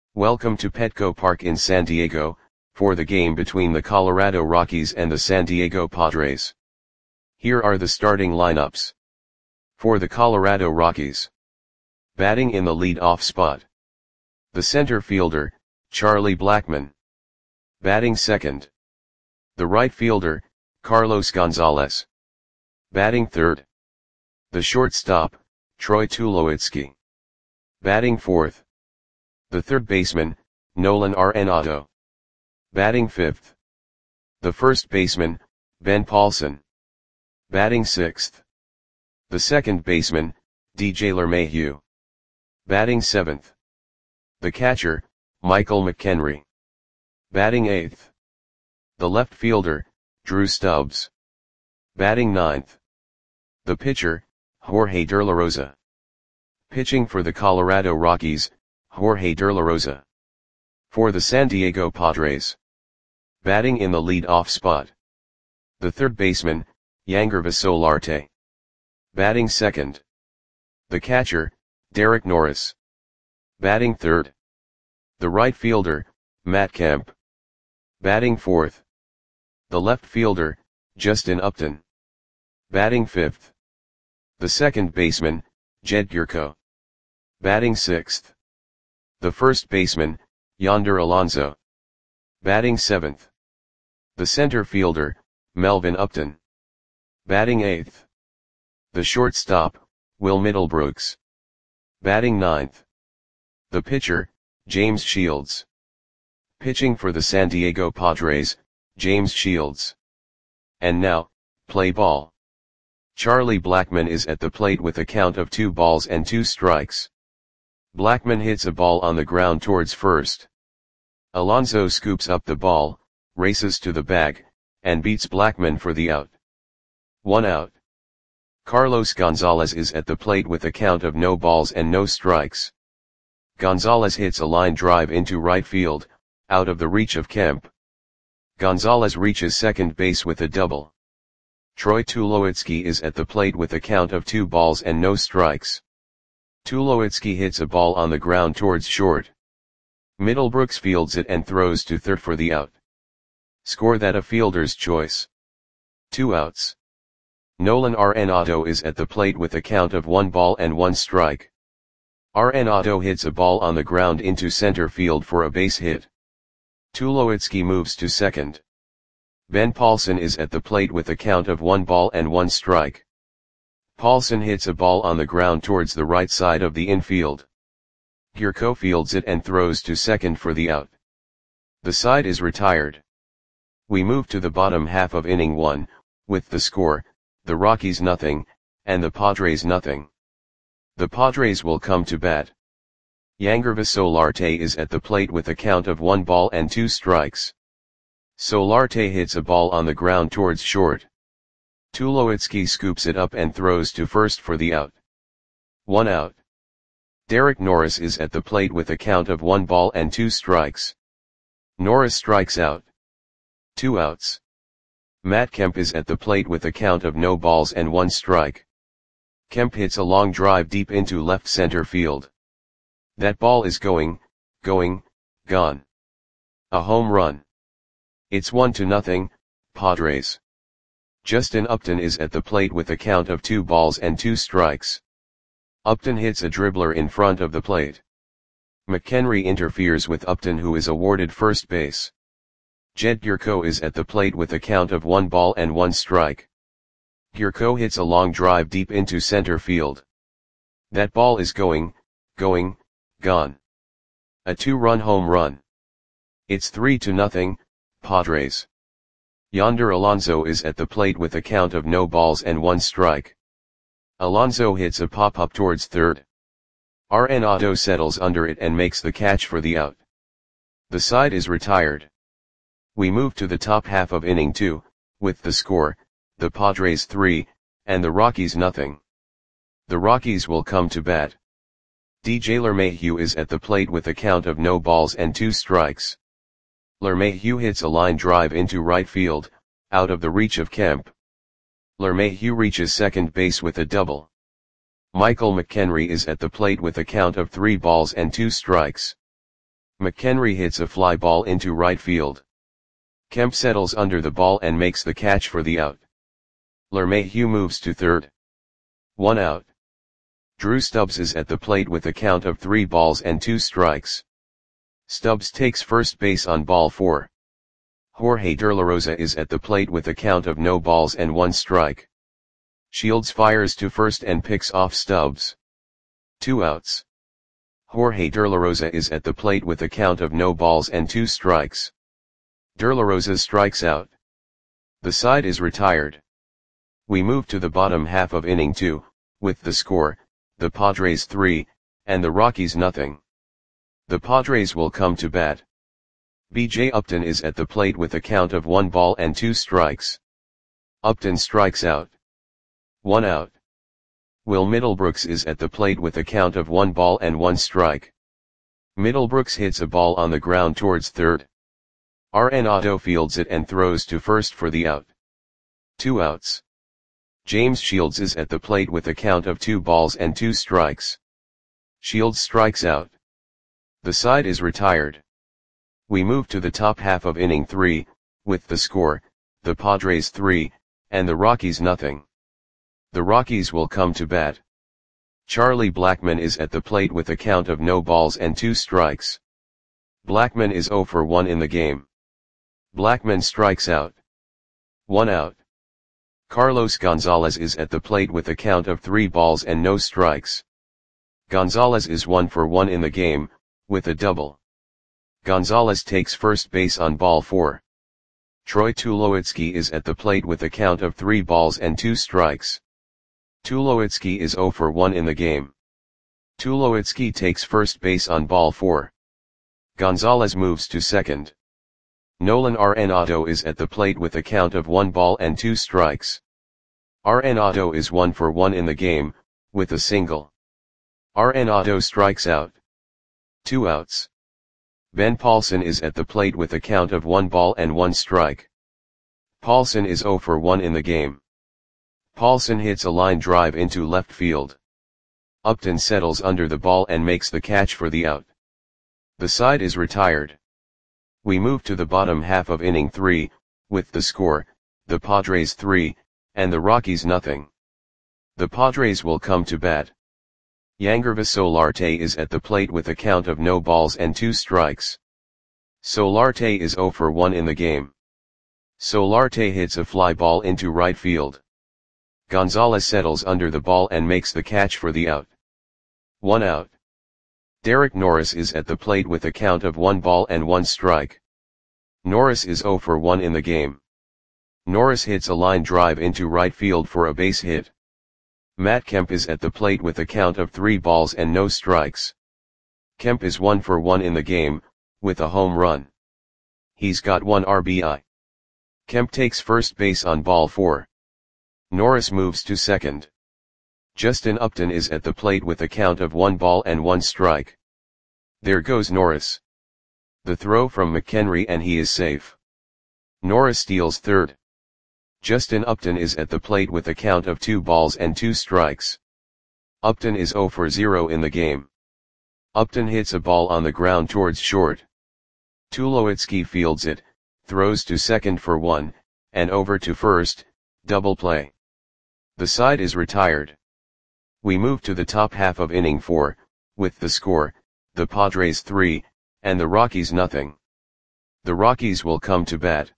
Welcome to Petco Park in San Diego, for the game between the Colorado Rockies and the San Diego Padres. Here are the starting lineups. For the Colorado Rockies. Batting in the lead-off spot. The center fielder, Charlie Blackmon. Batting second. The right fielder, Carlos Gonzalez. Batting third. The shortstop, Troy Tulowitzki. Batting fourth. The third baseman, Nolan Arenado. Batting fifth. The first baseman, Ben Paulson. Batting sixth. The second baseman, DJ LeMahieu. Batting seventh. The catcher, Michael McKenry. Batting eighth. The left fielder, Drew Stubbs. Batting ninth. The pitcher, Jorge De La Rosa. Pitching for the Colorado Rockies, Jorge De La Rosa. For the San Diego Padres. Batting in the lead-off spot. The third baseman, Yangervis Solarte. Batting second. The catcher, Derek Norris. Batting third. The right fielder, Matt Kemp. Batting fourth. The left fielder, Justin Upton. Batting fifth. The second baseman, Jed Gyorko. Batting sixth. The first baseman, Yonder Alonso. Batting seventh. The center fielder, Melvin Upton. Batting eighth. The shortstop, Will Middlebrooks. Batting ninth. The pitcher, James Shields. Pitching for the San Diego Padres, James Shields. And now, play ball. Charlie Blackmon is at the plate with a count of 2-2. Blackmon hits a ball on the ground towards first. Alonso scoops up the ball, races to the bag, and beats Blackmon for the out. 1 out. Carlos Gonzalez is at the plate with a count of 0-0. Gonzalez hits a line drive into right field, out of the reach of Kemp. Gonzalez reaches second base with a double. Troy Tulowitzki is at the plate with a count of 2-0. Tulowitzki hits a ball on the ground towards short. Middlebrooks fields it and throws to third for the out. Score that a fielder's choice. 2 outs. Nolan Arenado is at the plate with a count of 1-1. Arenado hits a ball on the ground into center field for a base hit. Tulowitzki moves to second. Ben Paulson is at the plate with a count of 1-1. Paulson hits a ball on the ground towards the right side of the infield. Gyorko fields it and throws to second for the out. The side is retired. We move to the bottom half of inning 1, with the score, the Rockies 0, and the Padres 0. The Padres will come to bat. Yangervis Solarte is at the plate with a count of 1-2. Solarte hits a ball on the ground towards short. Tulowitzki scoops it up and throws to first for the out. 1 out. Derek Norris is at the plate with a count of 1-2. Norris strikes out. 2 outs. Matt Kemp is at the plate with a count of 0-1. Kemp hits a long drive deep into left center field. That ball is going, gone. A home run. It's 1-0, Padres. Justin Upton is at the plate with a count of 2-2. Upton hits a dribbler in front of the plate. McKenry interferes with Upton, who is awarded first base. Jed Gyorko is at the plate with a count of 1-1. Gyorko hits a long drive deep into center field. That ball is going, gone. A 2-run home run. It's 3-0, Padres. Yonder Alonso is at the plate with a count of 0-1. Alonso hits a pop-up towards third. Arenado settles under it and makes the catch for the out. The side is retired. We move to the top half of inning 2, with the score, the Padres 3, and the Rockies 0. The Rockies will come to bat. DJ LeMahieu is at the plate with a count of 0-2. LeMahieu hits a line drive into right field, out of the reach of Kemp. LeMahieu reaches second base with a double. Michael McKenry is at the plate with a count of 3-2. McHenry hits a fly ball into right field. Kemp settles under the ball and makes the catch for the out. LeMahieu moves to third. 1 out. Drew Stubbs is at the plate with a count of 3 balls and 2 strikes. Stubbs takes first base on ball 4. Jorge De La Rosa is at the plate with a count of no balls and 1 strike. Shields fires to first and picks off Stubbs. 2 outs. Jorge De La Rosa is at the plate with a count of no balls and 2 strikes. De La Rosa strikes out. The side is retired. We move to the bottom half of inning 2, with the score, the Padres 3, and the Rockies nothing. The Padres will come to bat. B.J. Upton is at the plate with a count of 1 ball and 2 strikes. Upton strikes out. 1 out. Will Middlebrooks is at the plate with a count of 1 ball and 1 strike. Middlebrooks hits a ball on the ground towards third. Arenado fields it and throws to first for the out. 2 outs. James Shields is at the plate with a count of 2 balls and 2 strikes. Shields strikes out. The side is retired. We move to the top half of inning 3, with the score, the Padres 3, and the Rockies nothing. The Rockies will come to bat. Charlie Blackmon is at the plate with a count of no balls and 2 strikes. Blackmon is 0 for 1 in the game. Blackmon strikes out. 1 out. Carlos Gonzalez is at the plate with a count of 3 balls and no strikes. Gonzalez is 1 for 1 in the game, with a double. Gonzalez takes first base on ball 4. Troy Tulowitzki is at the plate with a count of 3 balls and 2 strikes. Tulowitzki is 0 for 1 in the game. Tulowitzki takes first base on ball 4. Gonzalez moves to second. Nolan Arenado is at the plate with a count of 1 ball and 2 strikes. Arenado is 1 for 1 in the game, with a single. Arenado strikes out. 2 outs. Ben Paulson is at the plate with a count of 1 ball and 1 strike. Paulson is 0 for 1 in the game. Paulson hits a line drive into left field. Upton settles under the ball and makes the catch for the out. The side is retired. We move to the bottom half of inning 3, with the score, the Padres 3, and the Rockies nothing. The Padres will come to bat. Yangervis Solarte is at the plate with a count of no balls and 2 strikes. Solarte is 0 for 1 in the game. Solarte hits a fly ball into right field. Gonzalez settles under the ball and makes the catch for the out. 1 out. Derek Norris is at the plate with a count of 1 ball and 1 strike. Norris is 0 for 1 in the game. Norris hits a line drive into right field for a base hit. Matt Kemp is at the plate with a count of 3 balls and no strikes. Kemp is 1 for 1 in the game, with a home run. He's got 1 RBI. Kemp takes first base on ball 4. Norris moves to second. Justin Upton is at the plate with a count of 1 ball and 1 strike. There goes Norris. The throw from McHenry and he is safe. Norris steals third. Justin Upton is at the plate with a count of 2 balls and 2 strikes. Upton is 0 for 0 in the game. Upton hits a ball on the ground towards short. Tulowitzki fields it, throws to second for 1, and over to first, double play. The side is retired. We move to the top half of inning 4, with the score, the Padres 3, and the Rockies nothing. The Rockies will come to bat.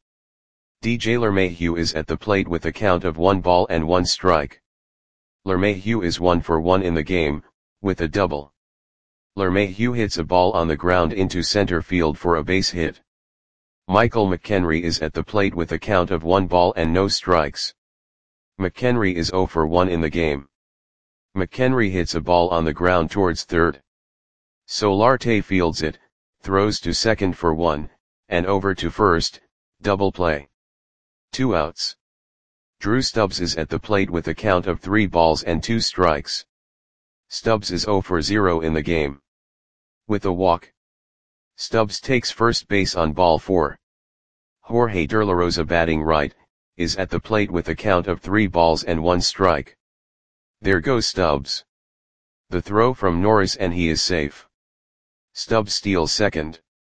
DJ LeMahieu is at the plate with a count of 1 ball and 1 strike. LeMahieu is 1 for 1 in the game, with a double. LeMahieu hits a ball on the ground into center field for a base hit. Michael McHenry is at the plate with a count of 1 ball and no strikes. McHenry is 0 for 1 in the game. McHenry hits a ball on the ground towards third. Solarte fields it, throws to second for 1, and over to first, double play. 2 outs. Drew Stubbs is at the plate with a count of 3 balls and 2 strikes. Stubbs is 0 for 0 in the game. With a walk. Stubbs takes first base on ball 4. Jorge De La Rosa batting right, is at the plate with a count of 3 balls and 1 strike. There goes Stubbs. The throw from Norris and he is safe. Stubbs steals second.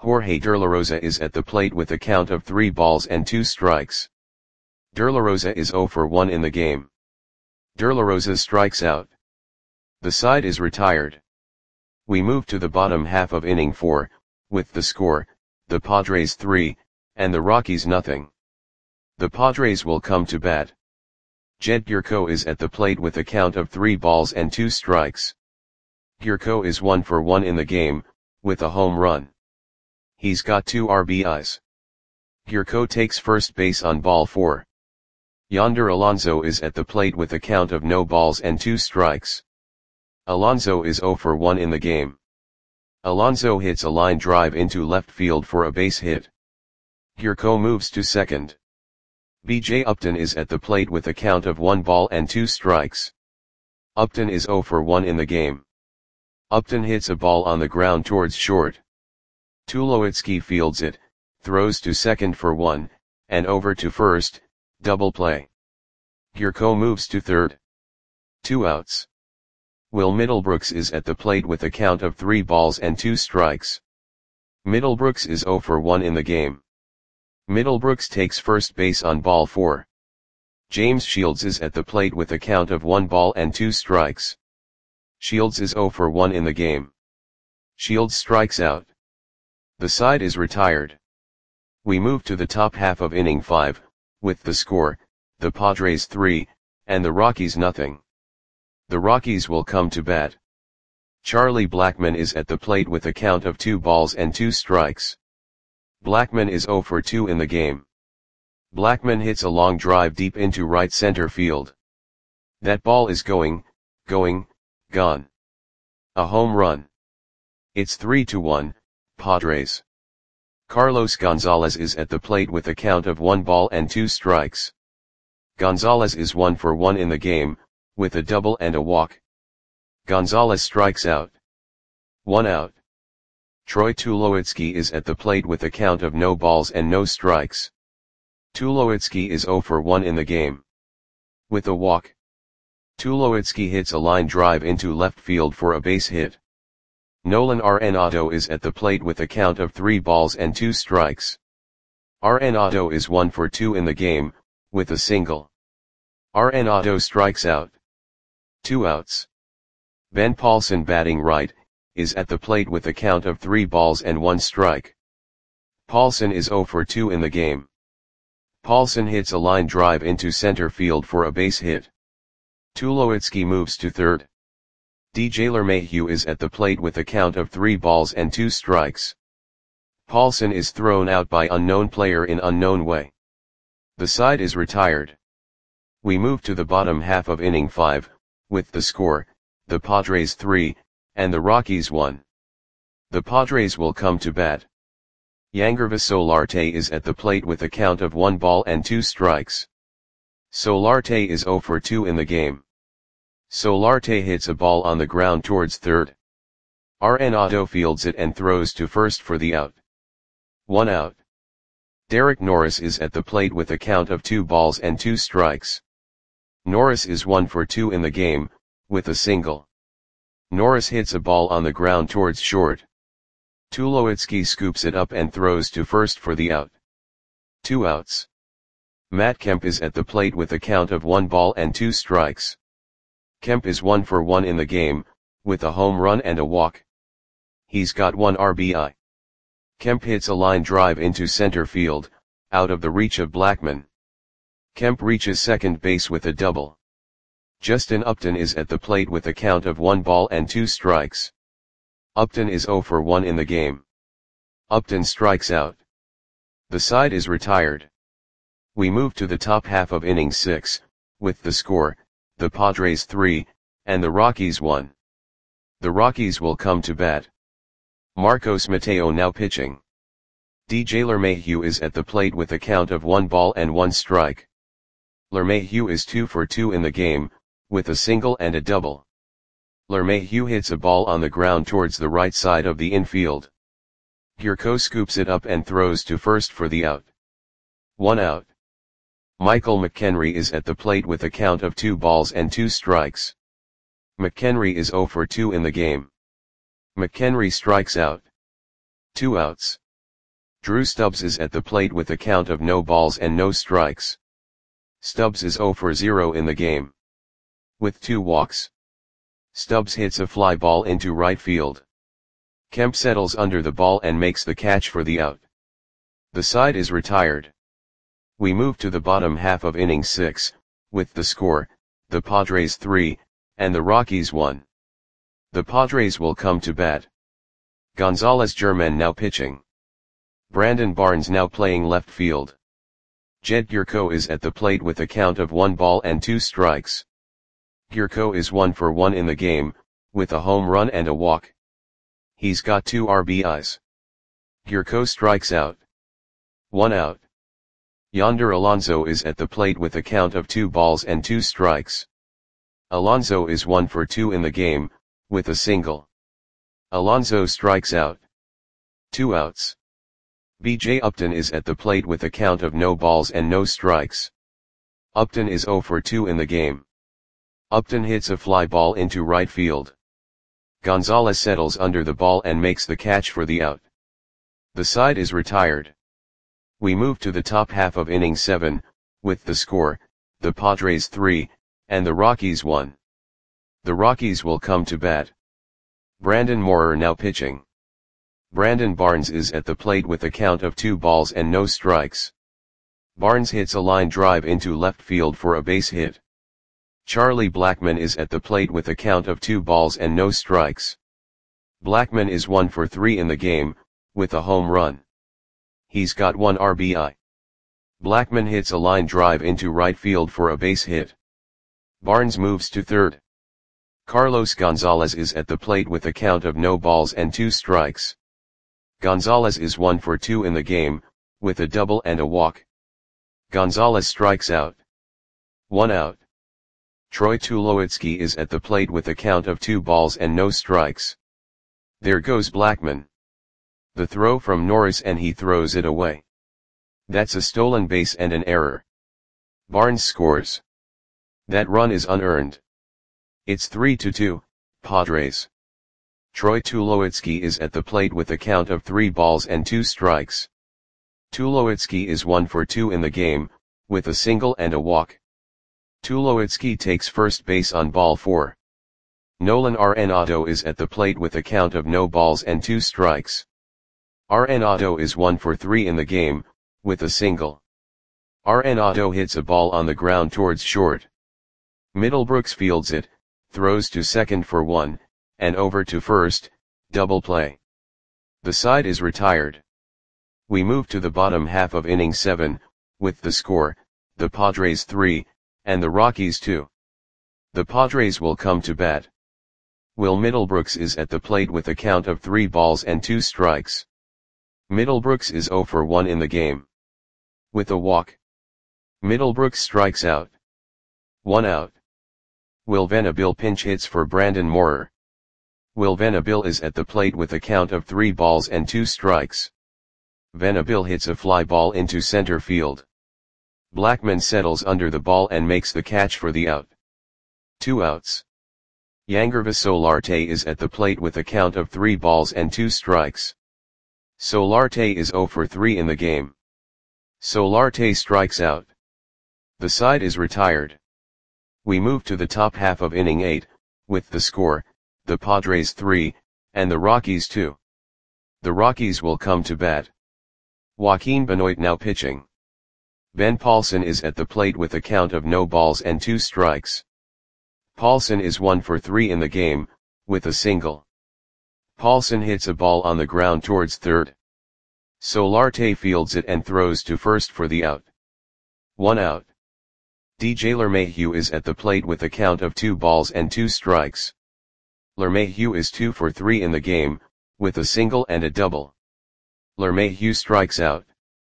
Jorge De La Rosa is at the plate with a count of 3 balls and 2 strikes. De La Rosa is 0 for 1 in the game. De La Rosa strikes out. The side is retired. We move to the bottom half of inning 4, with the score, the Padres 3, and the Rockies nothing. The Padres will come to bat. Jed Gyorko is at the plate with a count of 3 balls and 2 strikes. Gyorko is 1 for 1 in the game, with a home run. He's got 2 RBIs. Gyorko takes first base on ball 4. Yonder Alonso is at the plate with a count of no balls and 2 strikes. Alonso is 0 for 1 in the game. Alonso hits a line drive into left field for a base hit. Gyorko moves to second. B.J. Upton is at the plate with a count of 1 ball and 2 strikes. Upton is 0 for 1 in the game. Upton hits a ball on the ground towards short. Tulowitzki fields it, throws to second for 1, and over to first, double play. Gyorko moves to third. 2 outs. Will Middlebrooks is at the plate with a count of 3 balls and 2 strikes. Middlebrooks is 0 for 1 in the game. Middlebrooks takes first base on ball 4. James Shields is at the plate with a count of 1 ball and 2 strikes. Shields is 0 for 1 in the game. Shields strikes out. The side is retired. We move to the top half of inning 5, with the score, the Padres 3, and the Rockies nothing. The Rockies will come to bat. Charlie Blackmon is at the plate with a count of 2 balls and 2 strikes. Blackmon is 0 for 2 in the game. Blackmon hits a long drive deep into right center field. That ball is gone. A home run. It's 3-1, Padres. Carlos Gonzalez is at the plate with a count of 1 ball and 2 strikes. Gonzalez is 1 for 1 in the game, with a double and a walk. Gonzalez strikes out. 1 out. Troy Tulowitzki is at the plate with a count of no balls and no strikes. Tulowitzki is 0 for 1 in the game. With a walk. Tulowitzki hits a line drive into left field for a base hit. Nolan Arenado is at the plate with a count of 3 balls and 2 strikes. Arenado is 1 for 2 in the game, with a single. Arenado strikes out. 2 outs. Ben Paulson, batting right, is at the plate with a count of 3 balls and 1 strike. Paulson is 0 for 2 in the game. Paulson hits a line drive into center field for a base hit. Tulowitzki moves to third. DJ LeMahieu is at the plate with a count of 3 balls and 2 strikes. Paulson is thrown out by unknown player in unknown way. The side is retired. We move to the bottom half of inning 5, with the score, the Padres 3, and the Rockies 1. The Padres will come to bat. Yangervis Solarte is at the plate with a count of 1 ball and 2 strikes. Solarte is 0 for 2 in the game. Solarte hits a ball on the ground towards third. Arenado fields it and throws to first for the out. 1 out. Derek Norris is at the plate with a count of 2 balls and 2 strikes. Norris is 1 for 2 in the game, with a single. Norris hits a ball on the ground towards short. Tulowitzki scoops it up and throws to first for the out. 2 outs. Matt Kemp is at the plate with a count of 1 ball and 2 strikes. Kemp is 1 for 1 in the game, with a home run and a walk. He's got 1 RBI. Kemp hits a line drive into center field, out of the reach of Blackmon. Kemp reaches second base with a double. Justin Upton is at the plate with a count of 1 ball and 2 strikes. Upton is 0 for 1 in the game. Upton strikes out. The side is retired. We move to the top half of inning 6, with the score, the Padres 3, and the Rockies 1. The Rockies will come to bat. Marcos Mateo now pitching. DJ LeMahieu is at the plate with a count of 1 ball and 1 strike. LeMahieu is 2 for 2 in the game, with a single and a double. LeMahieu hits a ball on the ground towards the right side of the infield. Gyorko scoops it up and throws to first for the out. 1 out. Michael McHenry is at the plate with a count of 2 balls and 2 strikes. McHenry is 0 for 2 in the game. McHenry strikes out. 2 outs. Drew Stubbs is at the plate with a count of no balls and no strikes. Stubbs is 0 for 0 in the game. With 2 walks. Stubbs hits a fly ball into right field. Kemp settles under the ball and makes the catch for the out. The side is retired. We move to the bottom half of inning 6, with the score, the Padres 3, and the Rockies 1. The Padres will come to bat. Gonzalez German now pitching. Brandon Barnes now playing left field. Jed Gyorko is at the plate with a count of 1 ball and 2 strikes. Gyorko is 1 for 1 in the game, with a home run and a walk. He's got 2 RBIs. Gyorko strikes out. 1 out. Yonder Alonso is at the plate with a count of 2 balls and 2 strikes. Alonso is 1 for 2 in the game, with a single. Alonso strikes out. 2 outs. B.J. Upton is at the plate with a count of no balls and no strikes. Upton is 0 for 2 in the game. Upton hits a fly ball into right field. Gonzalez settles under the ball and makes the catch for the out. The side is retired. We move to the top half of inning 7, with the score, the Padres 3, and the Rockies 1. The Rockies will come to bat. Brandon Moorer now pitching. Brandon Barnes is at the plate with a count of 2 balls and no strikes. Barnes hits a line drive into left field for a base hit. Charlie Blackmon is at the plate with a count of 2 balls and no strikes. Blackmon is 1 for 3 in the game, with a home run. He's got 1 RBI. Blackmon hits a line drive into right field for a base hit. Barnes moves to third. Carlos Gonzalez is at the plate with a count of no balls and 2 strikes. Gonzalez is 1 for 2 in the game, with a double and a walk. Gonzalez strikes out. 1 out. Troy Tulowitzki is at the plate with a count of 2 balls and no strikes. There goes Blackmon. The throw from Norris and he throws it away. That's a stolen base and an error. Barnes scores. That run is unearned. It's 3-2, Padres. Troy Tulowitzki is at the plate with a count of 3 balls and 2 strikes. Tulowitzki is 1 for 2 in the game, with a single and a walk. Tulowitzki takes first base on ball 4. Nolan Arenado is at the plate with a count of no balls and 2 strikes. Arenado is 1 for 3 in the game, with a single. Arenado hits a ball on the ground towards short. Middlebrooks fields it, throws to second for 1, and over to first, double play. The side is retired. We move to the bottom half of inning 7, with the score, the Padres 3, and the Rockies 2. The Padres will come to bat. Will Middlebrooks is at the plate with a count of 3 balls and 2 strikes. Middlebrooks is 0 for 1 in the game. With a walk. Middlebrooks strikes out. 1 out. Will Venable pinch hits for Brandon Moorer. Will Venable is at the plate with a count of 3 balls and 2 strikes. Venable hits a fly ball into center field. Blackmon settles under the ball and makes the catch for the out. 2 outs. Yangervis Solarte is at the plate with a count of 3 balls and 2 strikes. Solarte is 0 for 3 in the game. Solarte strikes out. The side is retired. We move to the top half of inning 8, with the score, the Padres 3, and the Rockies 2. The Rockies will come to bat. Joaquin Benoit now pitching. Ben Paulson is at the plate with a count of no balls and 2 strikes. Paulson is 1 for 3 in the game, with a single. Paulson hits a ball on the ground towards third. Solarte fields it and throws to first for the out. 1 out. DJ LeMahieu is at the plate with a count of 2 balls and 2 strikes. LeMahieu is 2 for 3 in the game, with a single and a double. LeMahieu strikes out.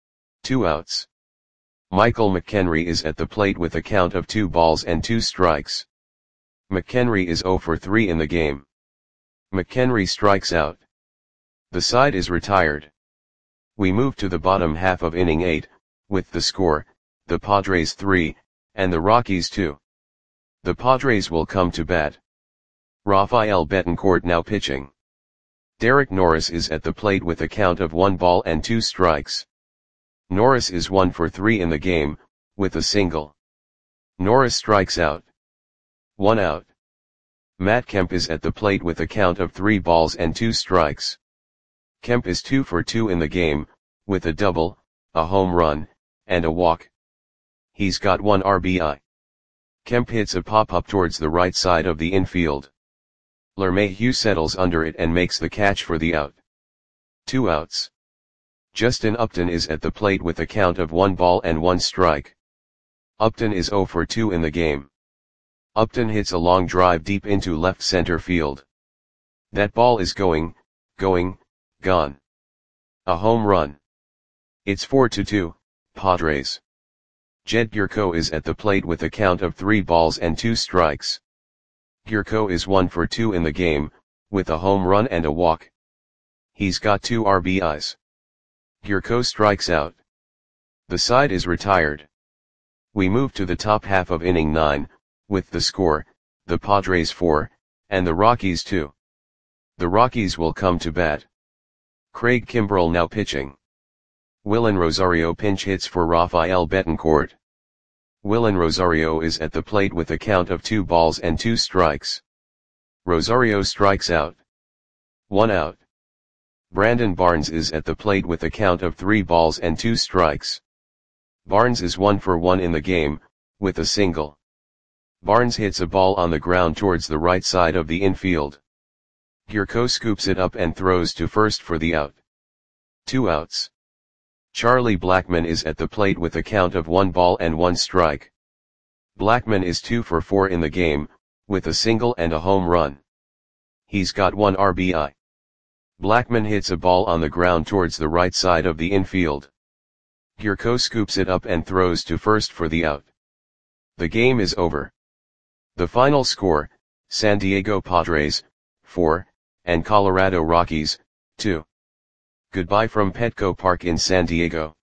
2 outs. Michael McHenry is at the plate with a count of 2 balls and 2 strikes. McHenry is 0 for 3 in the game. McHenry strikes out. The side is retired. We move to the bottom half of inning 8, with the score, the Padres 3, and the Rockies 2. The Padres will come to bat. Rafael Betancourt now pitching. Derek Norris is at the plate with a count of 1 ball and 2 strikes. Norris is 1 for 3 in the game, with a single. Norris strikes out. 1 out. Matt Kemp is at the plate with a count of 3 balls and 2 strikes. Kemp is 2 for 2 in the game, with a double, a home run, and a walk. He's got 1 RBI. Kemp hits a pop-up towards the right side of the infield. LeMahieu settles under it and makes the catch for the out. 2 outs. Justin Upton is at the plate with a count of 1 ball and 1 strike. Upton is 0 for 2 in the game. Upton hits a long drive deep into left center field. That ball is gone. A home run. It's 4-2, Padres. Jed Gyorko is at the plate with a count of 3 balls and 2 strikes. Gyorko is 1 for 2 in the game, with a home run and a walk. He's got 2 RBIs. Gyorko strikes out. The side is retired. We move to the top half of inning 9, with the score, the Padres 4, and the Rockies 2. The Rockies will come to bat. Craig Kimbrell now pitching. Willen Rosario pinch hits for Rafael Betancourt. Willen Rosario is at the plate with a count of 2 balls and 2 strikes. Rosario strikes out. 1 out. Brandon Barnes is at the plate with a count of 3 balls and 2 strikes. Barnes is 1 for 1 in the game, with a single. Barnes hits a ball on the ground towards the right side of the infield. Gyorko scoops it up and throws to first for the out. 2 outs. Charlie Blackmon is at the plate with a count of 1 ball and 1 strike. Blackmon is 2 for 4 in the game, with a single and a home run. He's got 1 RBI. Blackmon hits a ball on the ground towards the right side of the infield. Gyorko scoops it up and throws to first for the out. The game is over. The final score, San Diego Padres, 4, and Colorado Rockies, 2. Goodbye from Petco Park in San Diego.